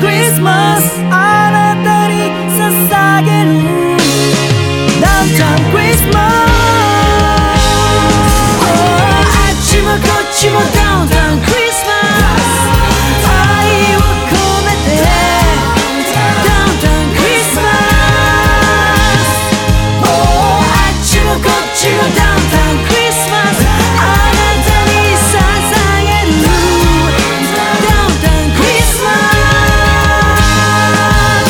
クリスマスあなたに捧げるダウンタウンクリスマス、あっちもこっちもダウンタウンクリスマス愛を込めてダウンタウンクリスマス、あっちもこっちもダウンタウンクリスマスあなたに捧げるダウンタウンクリスマス、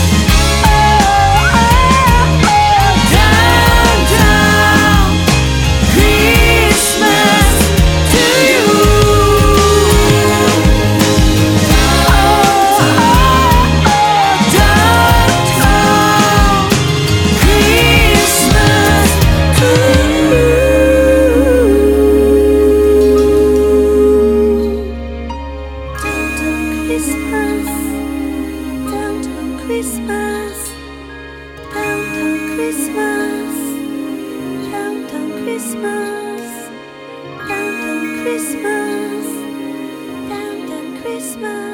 ダウンタウンクリスマス to you、 ダウンタウンクリスマス to you、Christmas, downtown Christmas, downtown Christmas, downtown Christmas, downtown Christmas, downtown Christmas.